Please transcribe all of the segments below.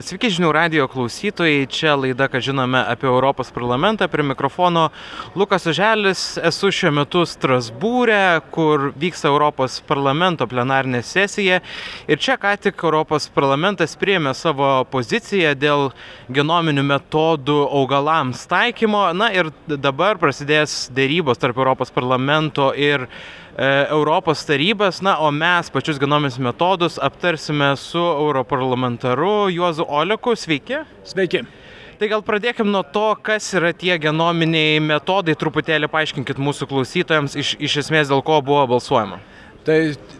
Sveiki žinių radijo klausytojai, čia laida, ką žinome apie Europos parlamentą, prie mikrofono Lukas Oželis, esu šiuo metu Strasbūre, kur vyksta Europos parlamento plenarinė sesija ir čia ką tik Europos parlamentas priėmė savo poziciją dėl genominių metodų augalams taikymo, na ir dabar prasidės dėrybos tarp Europos parlamento ir Europos tarybos, na, o mes pačius genominius metodus aptarsime su europarlamentaru Juozu Oleku. Sveiki. Sveiki. Tai gal pradėkim nuo to, kas yra tie genominiai metodai, truputėlį paaiškinkit mūsų klausytojams iš esmės dėl ko buvo balsuojama. Tai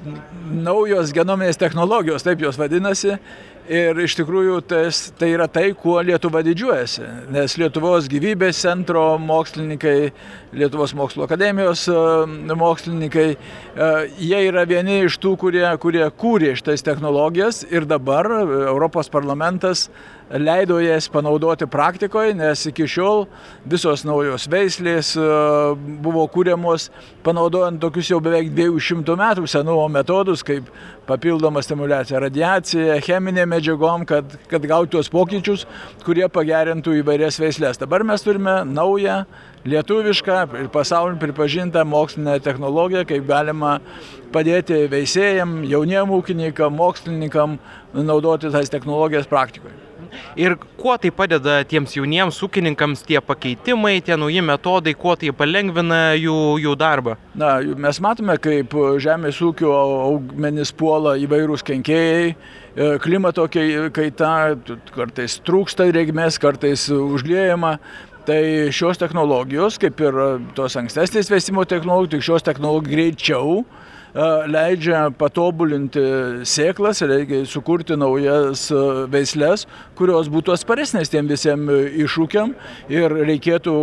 naujos genominės technologijos, taip jos vadinasi. Ir iš tikrųjų tai yra tai, kuo Lietuva didžiuojasi, nes Lietuvos gyvybės centro mokslininkai, Lietuvos mokslo akademijos mokslininkai, jie yra vieni iš tų, kurie kūrė šitas technologijas ir dabar Europos parlamentas leido jas panaudoti praktikoje, nes iki šiol visos naujos veislės buvo kūriamos panaudojant tokius jau beveik 200 metų senumo metodus, kaip papildoma stimulacija radiacija, cheminė medžiagom, kad gauti tuos pokyčius, kurie pagerintų įvairias veislės. Dabar mes turime naują lietuvišką ir pasaulyje pripažintą mokslinę technologiją, kaip galima padėti veisėjam, jauniem ūkininkam, mokslininkam naudoti tas technologijas praktikoje. Ir kuo tai padeda tiems jauniems ūkininkams, tie pakeitimai, tie nauji metodai, kuo tai palengvina jų darbą? Na, mes matome, kaip žemės ūkio augmenis puola įvairūs kenkėjai, klimato kaita, kartais trūksta drėgmės, kartais užliejama. Tai šios technologijos, kaip ir tos ankstesnės veisimo technologijos, tik šios technologijos greičiau leidžia patobulinti sėklas, reikia sukurti naujas veislės, kurios būtų atsparesnės tiem visiems iššūkiam ir reikėtų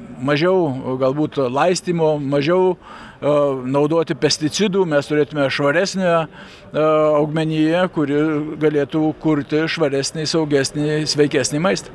mažiau galbūt laistymo, mažiau naudoti pesticidų, mes turėtume švaresnę augmeniją, kuri galėtų kurti švaresnį, saugesnį, sveikesnį maistą.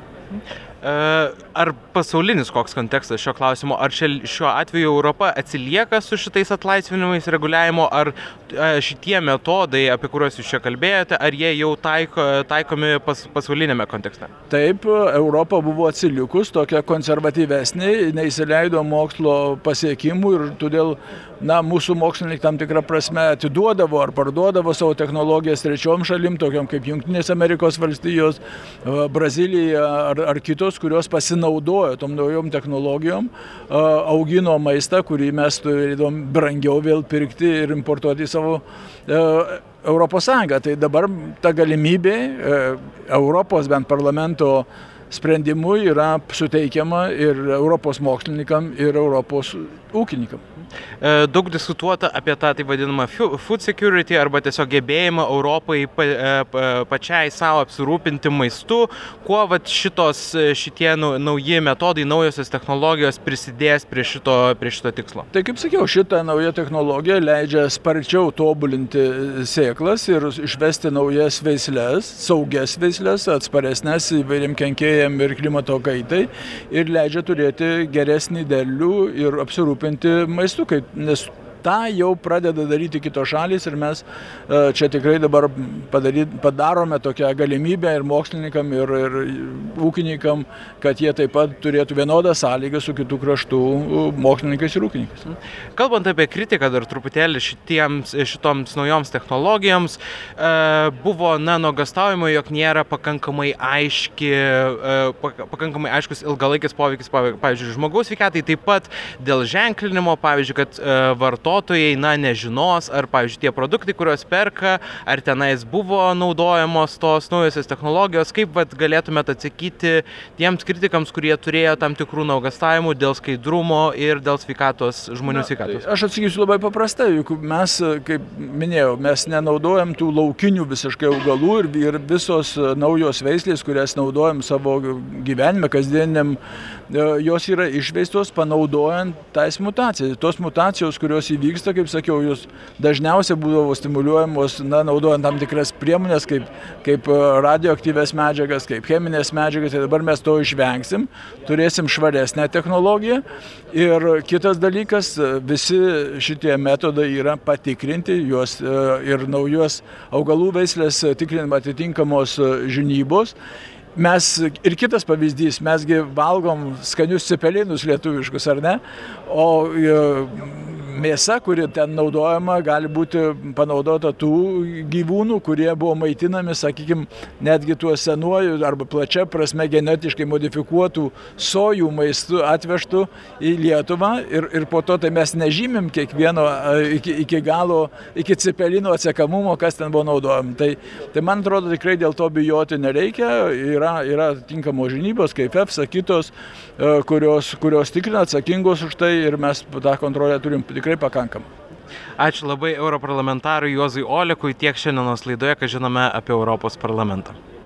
Ar pasaulinis koks kontekstas šio klausimo, ar šiuo atveju Europa atsilieka su šitais atlaisvinimais reguliavimo, ar šitie metodai, apie kuriuos jūs čia kalbėjote, ar jie jau taikomi pasaulinėme kontekste? Taip, Europa buvo atsilikus, tokia konservatyvesnė, neįsileido mokslo pasiekimų ir todėl mūsų mokslininkai tam tikrą prasme atiduodavo ar parduodavo savo technologijas trečiom šalim, tokiam kaip Jungtinės Amerikos valstijos, Brazilija ar kitos, kurios pasinaudojo tom naujom technologijom, augino maistą, kurį mes turėdom brangiau vėl pirkti ir importuoti į savo Europos Sąjungą. Tai dabar ta galimybė Europos bent parlamento sprendimu yra suteikiama ir Europos mokslininkam, ir Europos ūkininkam. Daug diskutuota apie tą taip vadinamą food security arba tiesiog gebėjimą Europai pačiai savo apsirūpinti maistu. Kuo šitie nauji metodai, naujosios technologijos prisidės prie šito tikslo? Tai kaip sakiau, šita nauja technologija leidžia sparčiau tobulinti sėklas ir išvesti naujas veisles, saugias veisles, atsparesnės įvairiam kenkėjam ir klimato kaitai ir leidžia turėti geresnį derlių ir apsirūpinti maistu. Nes tą jau pradeda daryti kitos šalys ir mes čia tikrai dabar padarome tokią galimybę ir mokslininkam, ir ūkininkam, kad jie taip pat turėtų vienodą sąlygą su kitų kraštų mokslininkais ir ūkininkais. Kalbant apie kritiką dar truputėlį šitoms naujoms technologijoms, buvo nuogąstaujama, jog nėra pakankamai aiškus ilgalaikis poveikis, pavyzdžiui, žmogaus sveikatai, taip pat dėl ženklinimo, pavyzdžiui, kad vartotojai nežinos, ar, pavyzdžiui, tie produktai, kuriuos perka, ar tenais buvo naudojamos tos naujosios technologijos, kaip galėtumėte atsakyti tiems kritikams, kurie turėjo tam tikrų nuogąstavimų dėl skaidrumo ir dėl žmonių sveikatos? Aš atsakysiu labai paprastai, juk mes, kaip minėjau, mes nenaudojam tų laukinių visiškai augalų ir visos naujos veislės, kurias naudojam savo gyvenime, kasdieniam, jos yra išveistos panaudojant tais mutacijas. Tos mutacijos, kurios įvyko vyksta, kaip sakiau, jūs dažniausiai būdavo stimuliuojamos, naudojant tam tikras priemonės, kaip radioaktyvės medžiagas, kaip cheminės medžiagas, tai dabar mes to išvengsim, turėsim švaresnę technologiją. Ir kitas dalykas, visi šitie metodai yra patikrinti, juos ir naujos augalų veislės tikrinimo atitinkamos žinybos. Ir kitas pavyzdys, mesgi valgom skanius cepelinus lietuviškus, ar ne? O mėsa, kuri ten naudojama, gali būti panaudota tų gyvūnų, kurie buvo maitinami, sakykime, netgi tuo senuoju arba plačia prasme genetiškai modifikuotų sojų maistu atvežtų į Lietuvą ir po to tai mes nežymim kiekvieno iki galo, iki cepelino atsekamumo, kas ten buvo naudojama. Tai man atrodo, tikrai dėl to bijoti nereikia. Yra tinkamos žinybos, kaip EFSA, kitos, kurios tikrina, atsakingos už tai ir mes tą kontrolę turim tikrai pakankamą. Ačiū labai europarlamentarui Juozui Olekui, tiek šiandienos laidoje, ką žinome apie Europos parlamentą.